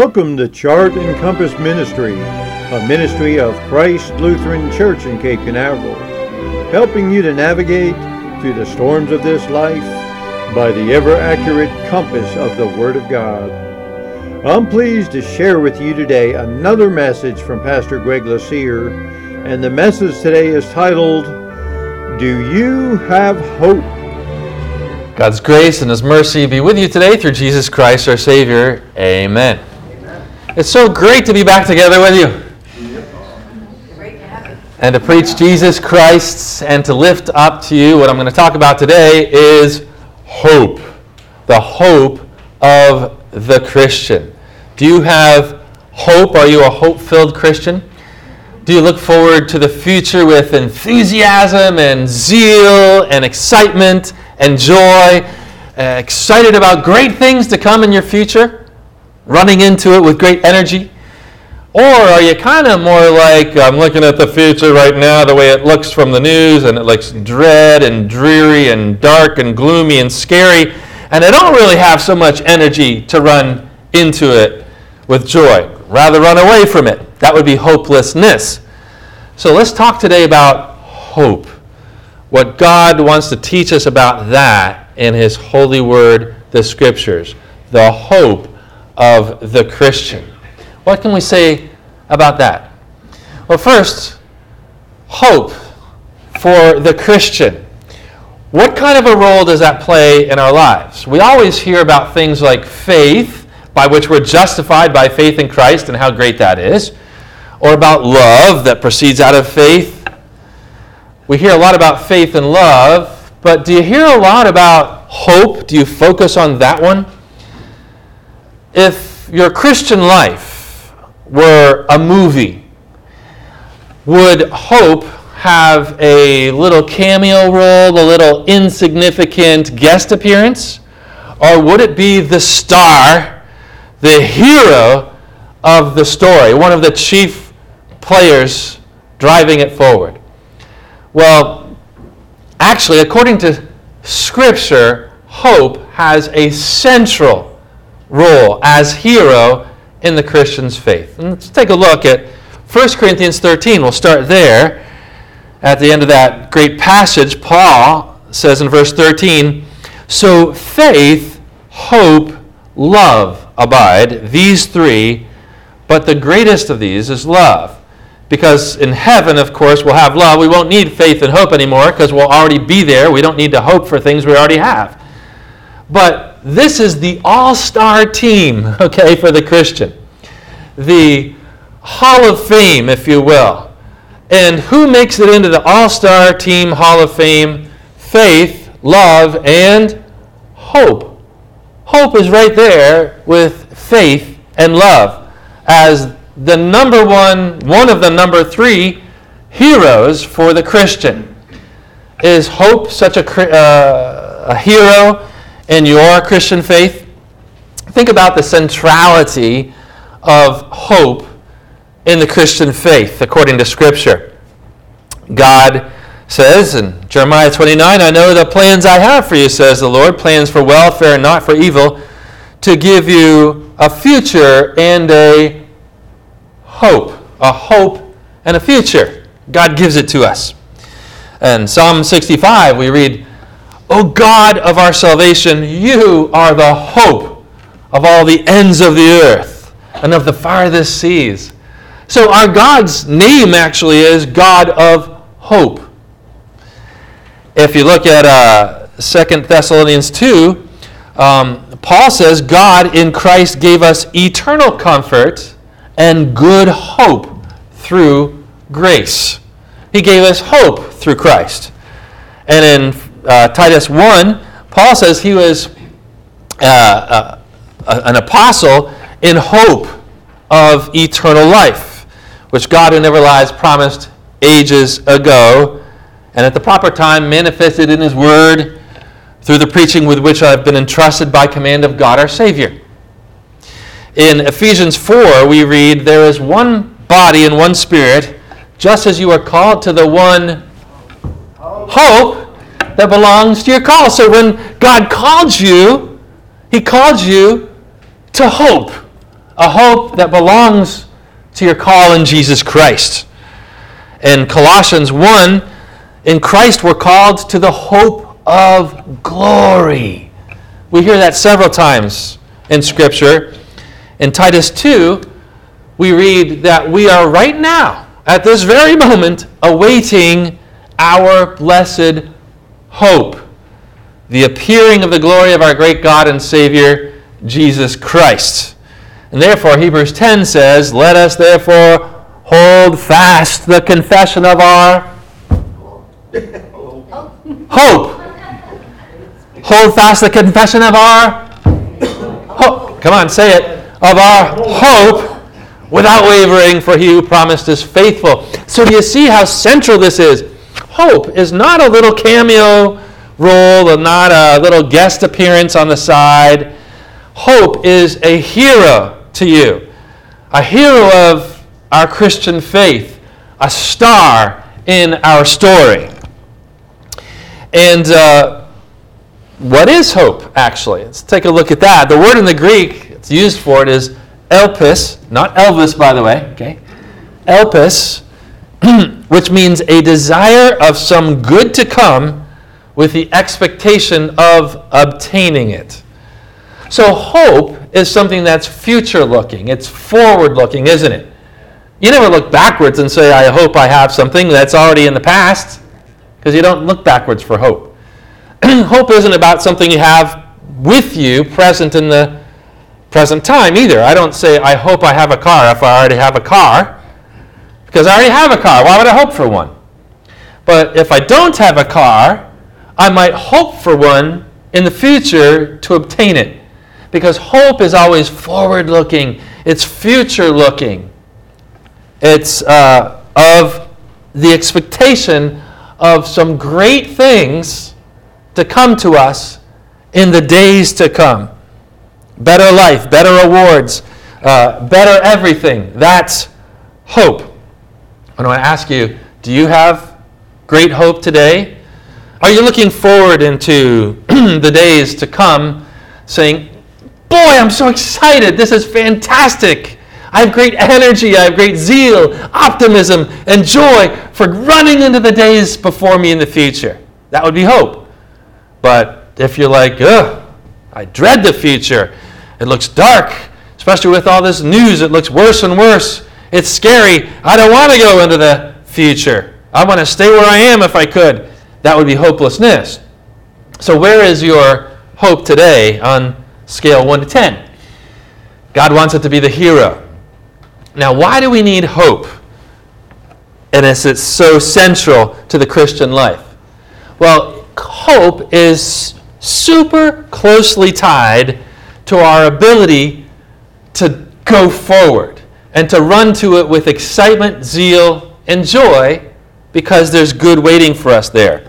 Welcome to Chart and Compass Ministry, a ministry of Christ Lutheran Church in Cape Canaveral, helping you to navigate through the storms of this life by the ever-accurate compass of the Word of God. I'm pleased to share with you today another message from Pastor Greg Lassere, and the message today is titled, Do You Have Hope? God's grace and His mercy be with you today through Jesus Christ our Savior. Amen. It's so great to be back together with you. Great to have you. And to preach Jesus Christ and to lift up to you what I'm going to talk about today is hope. The hope of the Christian. Do you have hope? Are you a hope-filled Christian? Do you look forward to the future with enthusiasm and zeal and excitement and joy? Excited about great things to come in your future? Running into it with great energy? Or are you kind of more like, I'm looking at the future right now, the way it looks from the news, and it looks dread and dreary and dark and gloomy and scary, and I don't really have so much energy to run into it with joy. Rather run away from it. That would be hopelessness. So let's talk today about hope. What God wants to teach us about that in His holy word, the Scriptures. The hope of the Christian. What can we say about that? Well, first, hope for the Christian. What kind of a role does that play in our lives? We always hear about things like faith, by which we're justified by faith in Christ and how great that is, or about love that proceeds out of faith. We hear a lot about faith and love, but do you hear a lot about hope? Do you focus on that one? If your Christian life were a movie, would hope have a little cameo role, a little insignificant guest appearance? Or would it be the star, the hero of the story, one of the chief players driving it forward? Well, actually, according to Scripture, hope has a central role as hero in the Christian's faith. And let's take a look at 1 Corinthians 13. We'll start there. At the end of that great passage, Paul says in verse 13, So faith, hope, love abide, these three, but the greatest of these is love. Because in heaven, of course, we'll have love. We won't need faith and hope anymore because we'll already be there. We don't need to hope for things we already have. But this is the all-star team, okay, for the Christian. The Hall of Fame, if you will. And who makes it into the all-star team Hall of Fame? Faith, love, and hope. Hope is right there with faith and love as the number one of the number three heroes for the Christian. Is hope such a hero in your Christian faith? Think about the centrality of hope in the Christian faith according to Scripture. God says in Jeremiah 29, I know the plans I have for you, says the Lord, plans for welfare and not for evil, to give you a future and a hope and a future. God gives it to us. In Psalm 65, we read, O God of our salvation, you are the hope of all the ends of the earth and of the farthest seas. So our God's name actually is God of hope. If you look at 2 Thessalonians 2, Paul says, God in Christ gave us eternal comfort and good hope through grace. He gave us hope through Christ. And in Titus 1, Paul says he was an apostle in hope of eternal life, which God who never lies promised ages ago, and at the proper time manifested in His Word through the preaching with which I've been entrusted by command of God our Savior. In Ephesians 4, we read, There is one body and one Spirit, just as you are called to the one hope that belongs to your call. So when God called you, He called you to hope. a hope that belongs to your call in Jesus Christ. In Colossians 1, in Christ we're called to the hope of glory. We hear that several times in Scripture. In Titus 2, we read that we are right now, at this very moment, awaiting our blessed hope, the appearing of the glory of our great God and Savior, Jesus Christ. And therefore, Hebrews 10 says, let us therefore hold fast the confession of our hope. Hold fast the confession of our hope. Come on, say it. Of our hope without wavering, for he who promised is faithful. So do you see how central this is? Hope is not a little cameo role or not a little guest appearance on the side. Hope is a hero to you, a hero of our Christian faith, a star in our story. And what is hope, actually? Let's take a look at that. The word in the Greek it's used for it is elpis, not Elvis, by the way, okay? Elpis, which means a desire of some good to come with the expectation of obtaining it. So hope is something that's future-looking. It's forward-looking, isn't it? You never look backwards and say, I hope I have something that's already in the past, because you don't look backwards for hope. Hope isn't about something you have with you present in the present time either. I don't say, I hope I have a car if I already have a car, because I already have a car. Why would I hope for one? But if I don't have a car, I might hope for one in the future to obtain it. Because hope is always forward-looking. It's future-looking. It's of the expectation of some great things to come to us in the days to come. Better life, better awards, better everything. That's hope. I want to ask you, do you have great hope today? Are you looking forward into the days to come saying, boy, I'm so excited. This is fantastic. I have great energy. I have great zeal, optimism, and joy for running into the days before me in the future. That would be hope. But if you're like, ugh, I dread the future. It looks dark, especially with all this news. It looks worse and worse. It's scary. I don't want to go into the future. I want to stay where I am if I could. That would be hopelessness. So where is your hope today on scale 1 to 10? God wants it to be the hero. Now, why do we need hope? And it's so central to the Christian life. Well, hope is super closely tied to our ability to go forward and to run to it with excitement, zeal, and joy because there's good waiting for us there.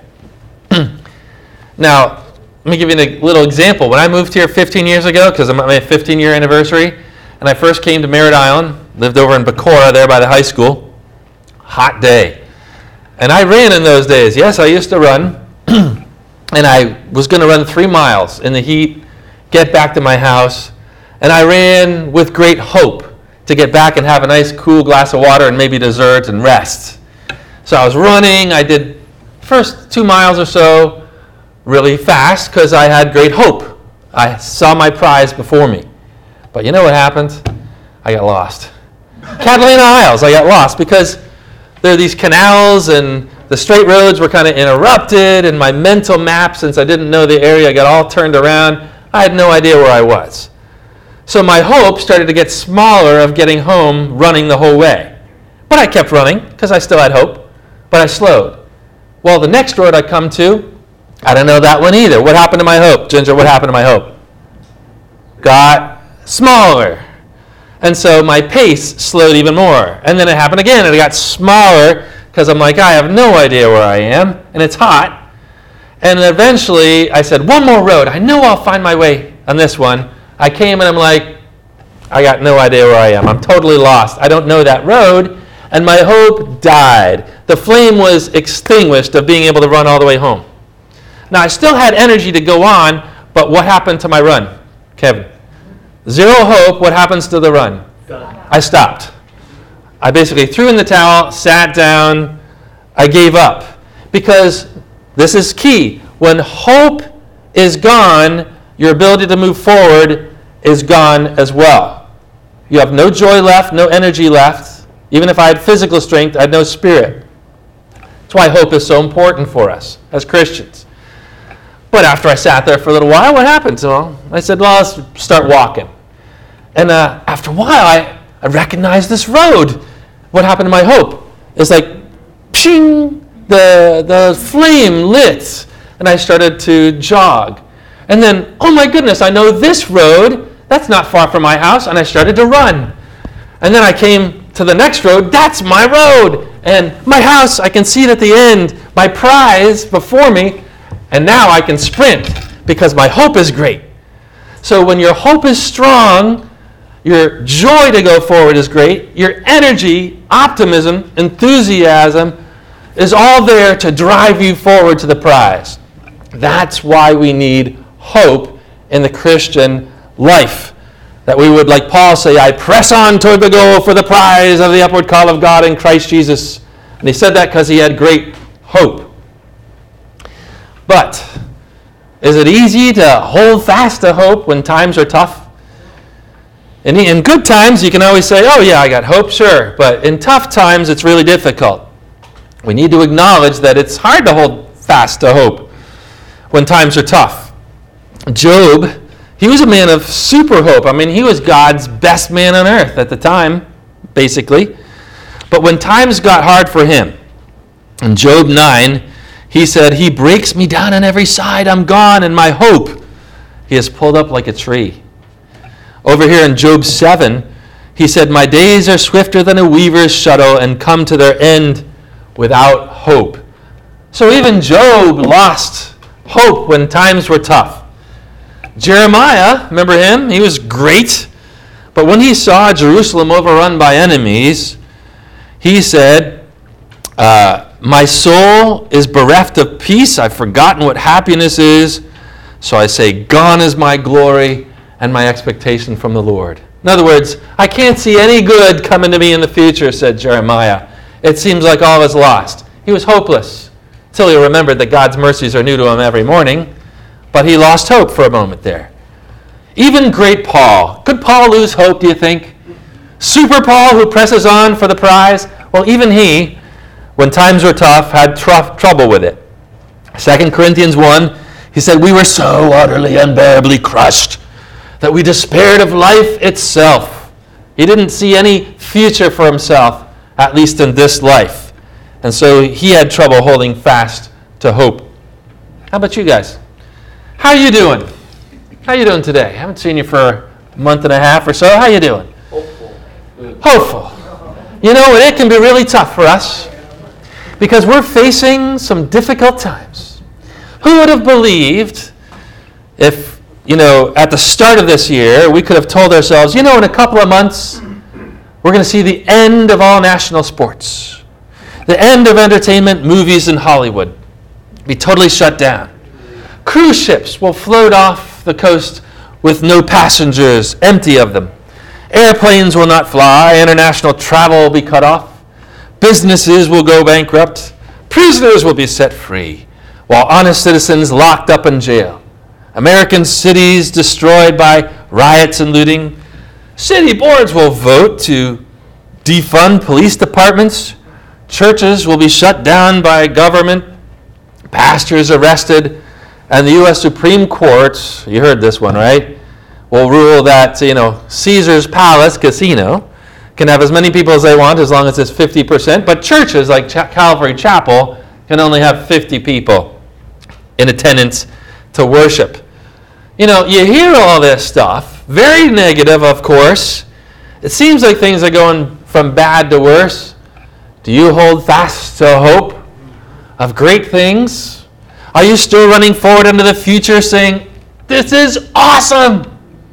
Now, let me give you a little example. When I moved here 15 years ago, because I'm at my 15-year anniversary, and I first came to Merritt Island, lived over in Bacora there by the high school, hot day. And I ran in those days. Yes, I used to run. And I was going to run 3 miles in the heat, get back to my house. And I ran with great hope to get back and have a nice cool glass of water and maybe dessert and rest. So I was running. I did first 2 miles or so really fast because I had great hope. I saw my prize before me. But you know what happened? I got lost. Catalina Isles, I got lost because there are these canals and the straight roads were kind of interrupted, and my mental map, since I didn't know the area, got all turned around. I had no idea where I was. So my hope started to get smaller of getting home running the whole way. But I kept running because I still had hope, but I slowed. Well, the next road I come to, I don't know that one either. What happened to my hope? Ginger, what happened to my hope? Got smaller. And so my pace slowed even more. And then it happened again, and it got smaller because I'm like, I have no idea where I am, and it's hot. And eventually I said, one more road. I know I'll find my way on this one. I came and I'm like, I got no idea where I am. I'm totally lost. I don't know that road. And my hope died. The flame was extinguished of being able to run all the way home. Now, I still had energy to go on, but what happened to my run, Kevin? Zero hope, what happens to the run? I stopped. I basically threw in the towel, sat down, I gave up. Because this is key. When hope is gone, your ability to move forward is gone as well. You have no joy left, no energy left. Even if I had physical strength, I had no spirit. That's why hope is so important for us as Christians. But after I sat there for a little while, what happened? So I said, well, let's start walking. And after a while, I recognized this road. What happened to my hope? It's like, pshing, the flame lit. And I started to jog. And then, oh my goodness, I know this road. That's not far from my house. And I started to run. And then I came to the next road. That's my road. And my house, I can see it at the end. My prize before me. And now I can sprint because my hope is great. So when your hope is strong, your joy to go forward is great. Your energy, optimism, enthusiasm is all there to drive you forward to the prize. That's why we need hope in the Christian life. That we would, like Paul, say, I press on toward the goal for the prize of the upward call of God in Christ Jesus. And he said that because he had great hope. But is it easy to hold fast to hope when times are tough? In good times, you can always say, oh yeah, I got hope, sure. But in tough times, it's really difficult. We need to acknowledge that it's hard to hold fast to hope when times are tough. Job, he was a man of super hope. I mean, he was God's best man on earth at the time, basically. But when times got hard for him, in Job 9, he said, he breaks me down on every side. I'm gone, and my hope, he is pulled up like a tree. Over here in Job 7, he said, my days are swifter than a weaver's shuttle and come to their end without hope. So even Job lost hope when times were tough. Jeremiah, remember him? He was great. But when he saw Jerusalem overrun by enemies, he said, my soul is bereft of peace. I've forgotten what happiness is. So I say, gone is my glory and my expectation from the Lord. In other words, I can't see any good coming to me in the future, said Jeremiah. It seems like all is lost. He was hopeless until he remembered that God's mercies are new to him every morning. But he lost hope for a moment there. Even great Paul. Could Paul lose hope, do you think? Super Paul who presses on for the prize? Well, even he, when times were tough, had trouble with it. 2 Corinthians 1, he said, we were so utterly, unbearably crushed that we despaired of life itself. He didn't see any future for himself, at least in this life. And so he had trouble holding fast to hope. How about you guys? How are you doing? How are you doing today? I haven't seen you for a month and a half or so. How are you doing? Hopeful. You know, it can be really tough for us because we're facing some difficult times. Who would have believed if, at the start of this year, we could have told ourselves, in a couple of months, we're going to see the end of all national sports. The end of entertainment, movies, and Hollywood. Be totally shut down. Cruise ships will float off the coast with no passengers, empty of them. Airplanes will not fly. International travel will be cut off. Businesses will go bankrupt. Prisoners will be set free, while honest citizens locked up in jail. American cities destroyed by riots and looting. City boards will vote to defund police departments. Churches will be shut down by government. Pastors arrested. And the U.S. Supreme Court, you heard this one, right, will rule that, Caesar's Palace Casino can have as many people as they want as long as it's 50%. But churches like Calvary Chapel can only have 50 people in attendance to worship. You hear all this stuff, very negative, of course. It seems like things are going from bad to worse. Do you hold fast to hope of great things? Are you still running forward into the future saying, this is awesome.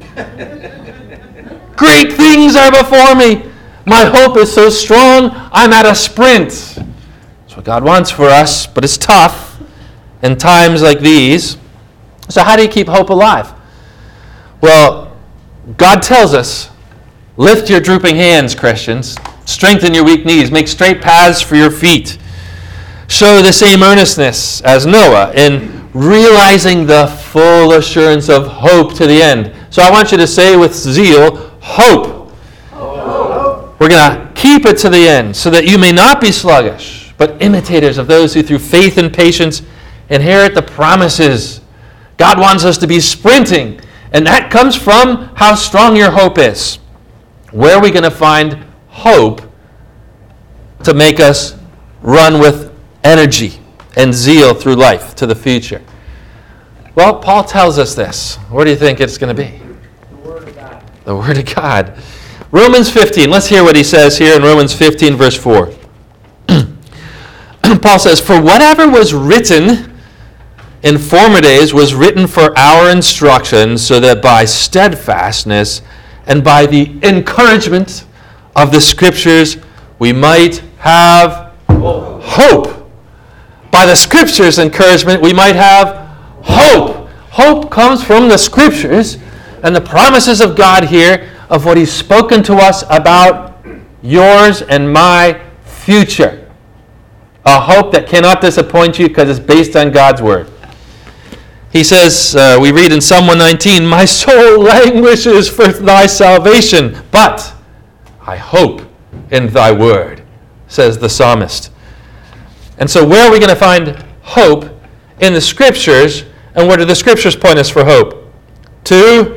Great things are before me. My hope is so strong, I'm at a sprint. That's what God wants for us, but it's tough in times like these. So how do you keep hope alive? Well, God tells us, lift your drooping hands, Christians. Strengthen your weak knees. Make straight paths for your feet. Show the same earnestness as Noah in realizing the full assurance of hope to the end. So I want you to say with zeal, hope. Hope. We're going to keep it to the end so that you may not be sluggish, but imitators of those who through faith and patience inherit the promises. God wants us to be sprinting, and that comes from how strong your hope is. Where are we going to find hope to make us run with energy and zeal through life to the future? Well, Paul tells us this. Where do you think it's going to be? The Word of God. The Word of God. Romans 15. Let's hear what he says here in Romans 15, verse 4. Paul says, "For whatever was written in former days was written for our instruction, so that by steadfastness and by the encouragement of the Scriptures we might have hope." By the Scriptures' encouragement we might have hope. Hope comes from the Scriptures and the promises of God here of what He's spoken to us about yours and my future. A hope that cannot disappoint you because it's based on God's Word. He says, we read in Psalm 119, "My soul languishes for thy salvation, but I hope in thy word," says the psalmist. And so where are we going to find hope? In the Scriptures. And where do the Scriptures point us for hope? To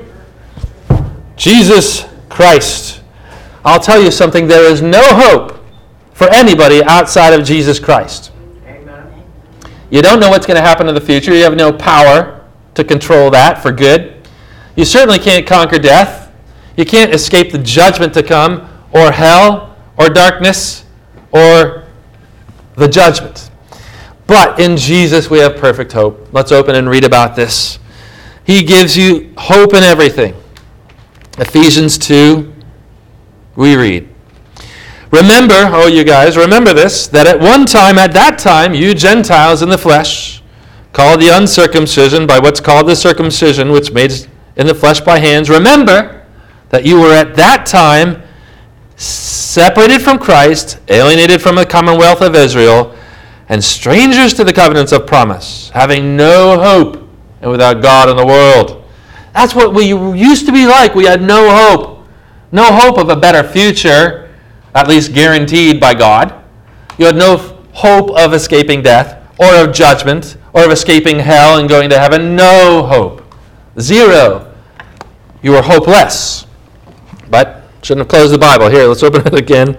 Jesus Christ. I'll tell you something, there is no hope for anybody outside of Jesus Christ. Amen. You don't know what's going to happen in the future. You have no power to control that for good. You certainly can't conquer death. You can't escape the judgment to come, or hell, or darkness, or the judgment. But in Jesus we have perfect hope. Let's open and read about this. He gives you hope in everything. Ephesians 2, we read, "Remember, oh you guys, remember this, that at that time, you Gentiles in the flesh, called the uncircumcision by what's called the circumcision, which made in the flesh by hands. Remember that you were at that time separated from Christ, alienated from the commonwealth of Israel, and strangers to the covenants of promise, having no hope and without God in the world." That's what we used to be like. We had no hope. No hope of a better future, at least guaranteed by God. You had no hope of escaping death, or of judgment, or of escaping hell and going to heaven. No hope. Zero. You were hopeless. But, shouldn't have closed the Bible. Here, let's open it again.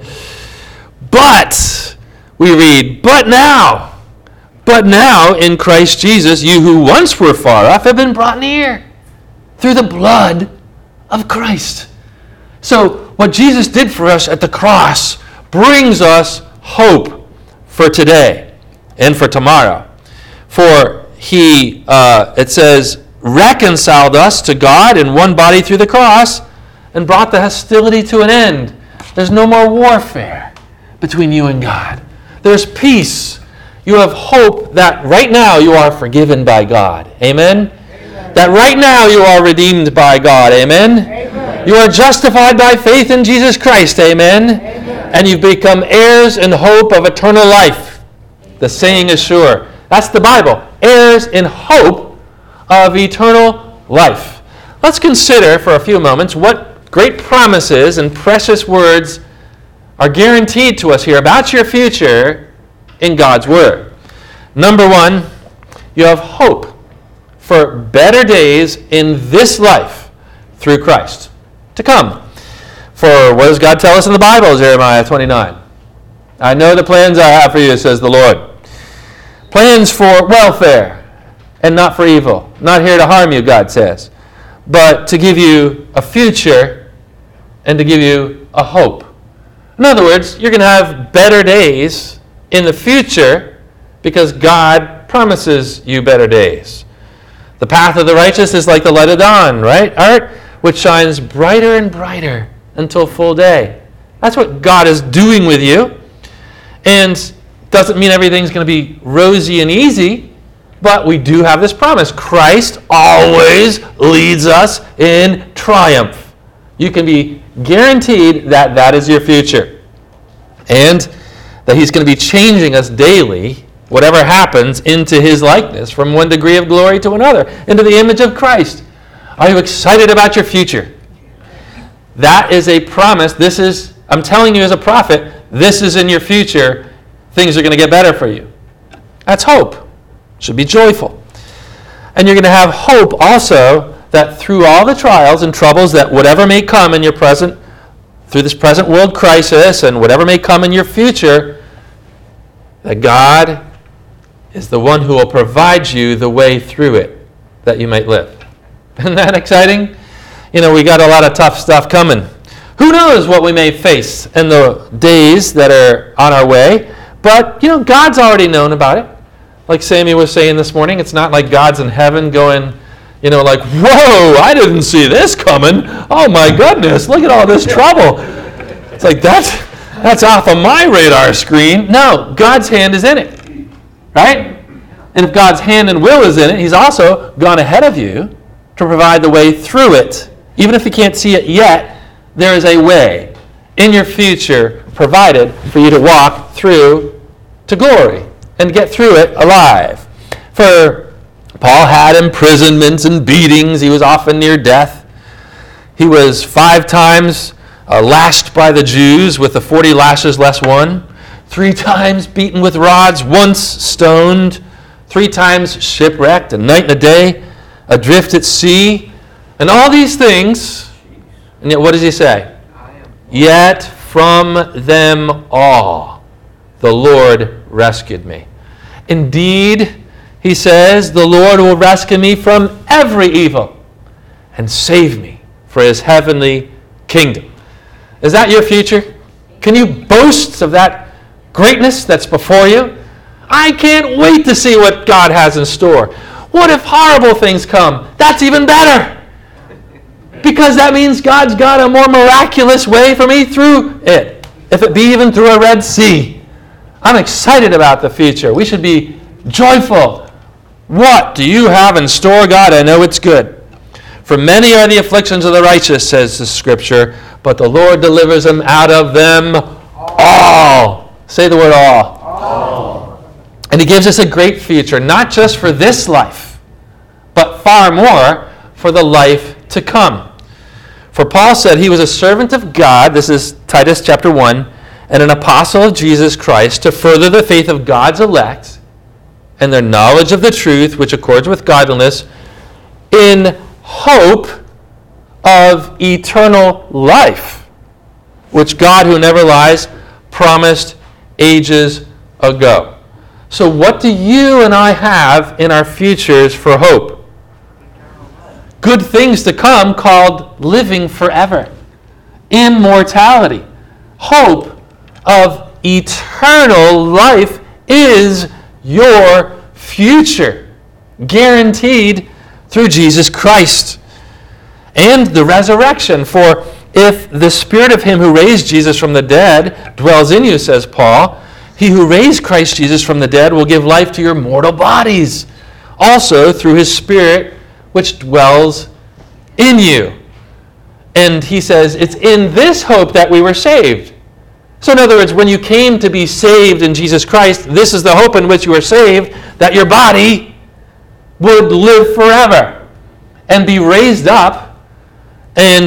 "But," we read, but now in Christ Jesus, you who once were far off have been brought near through the blood of Christ." So, what Jesus did for us at the cross brings us hope for today and for tomorrow. For He, it says, reconciled us to God in one body through the cross and brought the hostility to an end. There's no more warfare between you and God. There's peace. You have hope that right now you are forgiven by God. Amen? That right now you are redeemed by God. Amen? Amen. You are justified by faith in Jesus Christ. Amen? Amen. And you've become heirs in hope of eternal life. The saying is sure. That's the Bible. Heirs in hope of eternal life. Let's consider for a few moments what great promises and precious words are guaranteed to us here about your future in God's Word. Number one, you have hope for better days in this life through Christ to come. For what does God tell us in the Bible, Jeremiah 29? "I know the plans I have for you, says the Lord. Plans for welfare and not for evil. Not here to harm you," God says, "but to give you a future and to give you a hope." In other words, you're going to have better days in the future because God promises you better days. The path of the righteous is like the light of dawn, right, Art? Which shines brighter and brighter until full day. That's what God is doing with you. And doesn't mean everything's going to be rosy and easy, but we do have this promise. Christ always leads us in triumph. You can be guaranteed that that is your future. And that he's going to be changing us daily, whatever happens, into his likeness from one degree of glory to another, into the image of Christ. Are you excited about your future? That is a promise. I'm telling you as a prophet, this is in your future. Things are going to get better for you. That's hope. Should be joyful. And you're going to have hope also that through all the trials and troubles that whatever may come in your present, through this present world crisis and whatever may come in your future, that God is the one who will provide you the way through it that you might live. Isn't that exciting? We got a lot of tough stuff coming. Who knows what we may face in the days that are on our way? But, God's already known about it. Like Sammy was saying this morning, it's not like God's in heaven going, like, whoa, I didn't see this coming. Oh my goodness, look at all this trouble. It's like, that's off of my radar screen. No, God's hand is in it, right? And if God's hand and will is in it, he's also gone ahead of you to provide the way through it. Even if you can't see it yet, there is a way in your future provided for you to walk through to glory and get through it alive. For Paul had imprisonments and beatings. He was often near death. He was 5 times lashed by the Jews with the 40 lashes less one, 3 times beaten with rods, once stoned, 3 times shipwrecked, a night and a day, adrift at sea, and all these things. And yet what does he say? Yet from them all the Lord rescued me. Indeed, he says, the Lord will rescue me from every evil and save me for his heavenly kingdom. Is that your future? Can you boast of that greatness that's before you? I can't wait to see what God has in store. What if horrible things come? That's even better. Because that means God's got a more miraculous way for me through it. If it be even through a Red Sea. I'm excited about the future. We should be joyful. What do you have in store, God? I know it's good. For many are the afflictions of the righteous, says the Scripture, but the Lord delivers them out of them all. Say the word all. All. And he gives us a great future, not just for this life, but far more for the life to come. For Paul said he was a servant of God, this is Titus chapter 1, and an apostle of Jesus Christ to further the faith of God's elect and their knowledge of the truth which accords with godliness in hope of eternal life, which God, who never lies, promised ages ago. So what do you and I have in our futures for hope? Good things to come called living forever. Immortality. Hope of eternal life is your future. Guaranteed through Jesus Christ. And the resurrection. For if the Spirit of him who raised Jesus from the dead dwells in you, says Paul, he who raised Christ Jesus from the dead will give life to your mortal bodies, also through his Spirit which dwells in you. And he says, it's in this hope that we were saved. So in other words, when you came to be saved in Jesus Christ, this is the hope in which you were saved, that your body would live forever and be raised up. And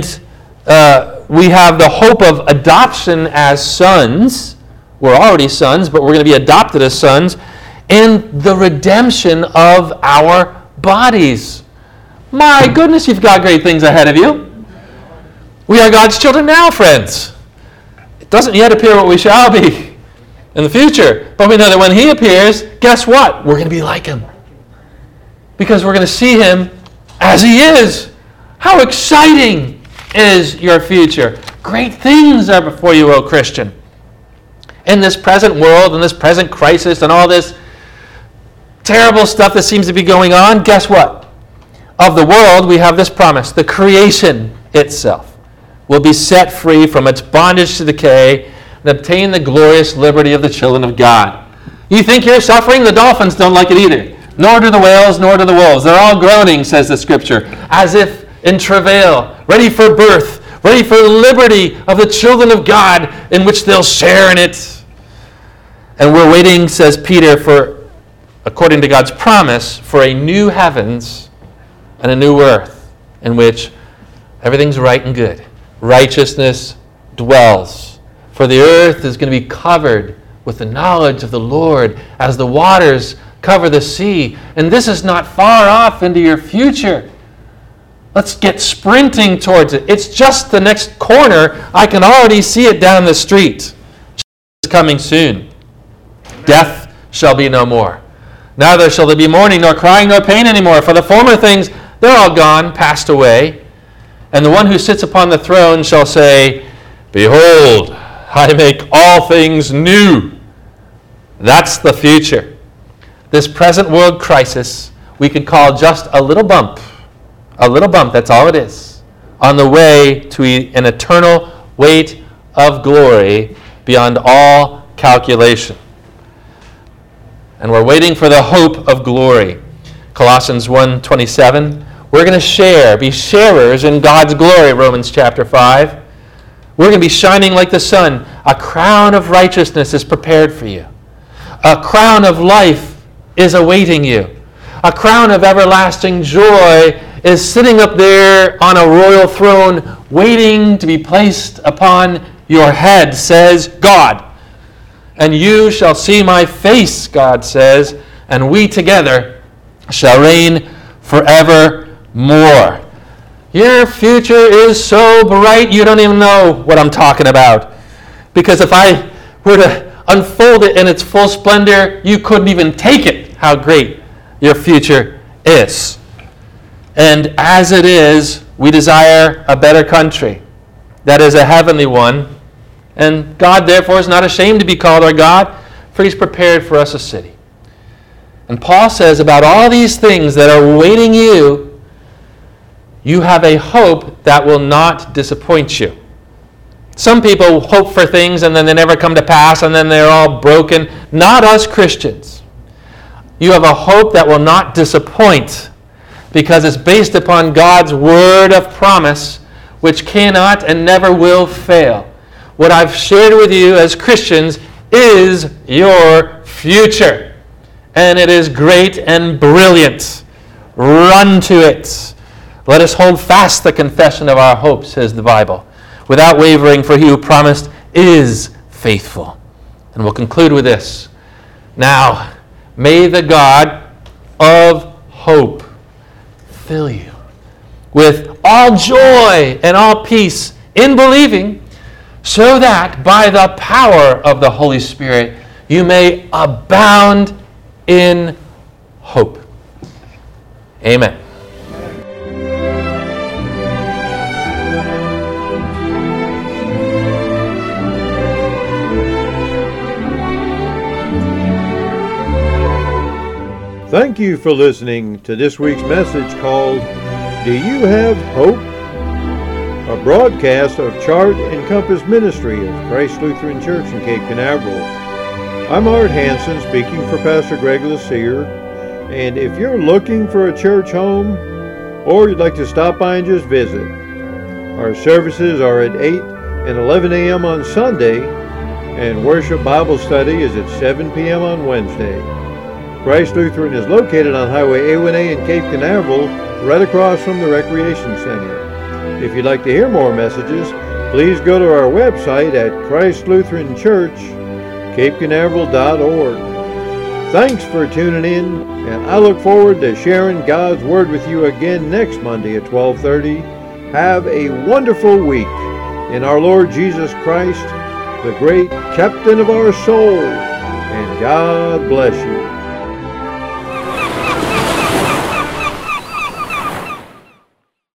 we have the hope of adoption as sons. We're already sons, but we're going to be adopted as sons. And the redemption of our bodies. My goodness, you've got great things ahead of you. We are God's children now, friends. It doesn't yet appear what we shall be in the future. But we know that when he appears, guess what? We're going to be like him. Because we're going to see him as he is. How exciting is your future? Great things are before you, O Christian. In this present world, in this present crisis, and all this terrible stuff that seems to be going on, guess what? Of the world, we have this promise. The creation itself will be set free from its bondage to decay and obtain the glorious liberty of the children of God. You think you're suffering? The dolphins don't like it either. Nor do the whales, nor do the wolves. They're all groaning, says the Scripture, as if in travail, ready for birth, ready for the liberty of the children of God in which they'll share in it. And we're waiting, says Peter, for, according to God's promise, for a new heavens and a new earth in which everything's right and good. Righteousness dwells. For the earth is going to be covered with the knowledge of the Lord as the waters cover the sea. And this is not far off into your future. Let's get sprinting towards it. It's just the next corner. I can already see it down the street. It's coming soon. Death shall be no more. Neither shall there be mourning, nor crying, nor pain anymore. For the former things, they're all gone, passed away. And the one who sits upon the throne shall say, Behold, I make all things new. That's the future. This present world crisis we could call just a little bump. A little bump, that's all it is. On the way to an eternal weight of glory beyond all calculation. And we're waiting for the hope of glory. Colossians 1:27. We're going to be sharers in God's glory, Romans chapter 5. We're going to be shining like the sun. A crown of righteousness is prepared for you. A crown of life is awaiting you. A crown of everlasting joy is sitting up there on a royal throne, waiting to be placed upon your head, says God. And you shall see my face, God says, and we together shall reign forevermore. Your future is so bright you don't even know what I'm talking about. Because if I were to unfold it in its full splendor, you couldn't even take it, how great your future is. And as it is, we desire a better country. That is a heavenly one. And God, therefore, is not ashamed to be called our God, for He's prepared for us a city. And Paul says about all these things that are awaiting you, you have a hope that will not disappoint you. Some people hope for things and then they never come to pass and then they're all broken. Not us Christians. You have a hope that will not disappoint because it's based upon God's word of promise, which cannot and never will fail. What I've shared with you as Christians is your future. And it is great and brilliant. Run to it. Let us hold fast the confession of our hope, says the Bible, without wavering, for He who promised is faithful. And we'll conclude with this. Now, may the God of hope fill you with all joy and all peace in believing, so that by the power of the Holy Spirit you may abound in hope. Amen. Thank you for listening to this week's message called, Do You Have Hope? A broadcast of Chart and Compass Ministry of Christ Lutheran Church in Cape Canaveral. I'm Art Hansen, speaking for Pastor Greg Laseer, and if you're looking for a church home, or you'd like to stop by and just visit, our services are at 8 and 11 a.m. on Sunday, and worship Bible study is at 7 p.m. on Wednesday. Christ Lutheran is located on Highway A1A in Cape Canaveral, right across from the Recreation Center. If you'd like to hear more messages, please go to our website at ChristLutheranChurch.CapeCanaveral.org. Thanks for tuning in, and I look forward to sharing God's Word with you again next Monday at 12:30. Have a wonderful week in our Lord Jesus Christ, the great captain of our soul, and God bless you.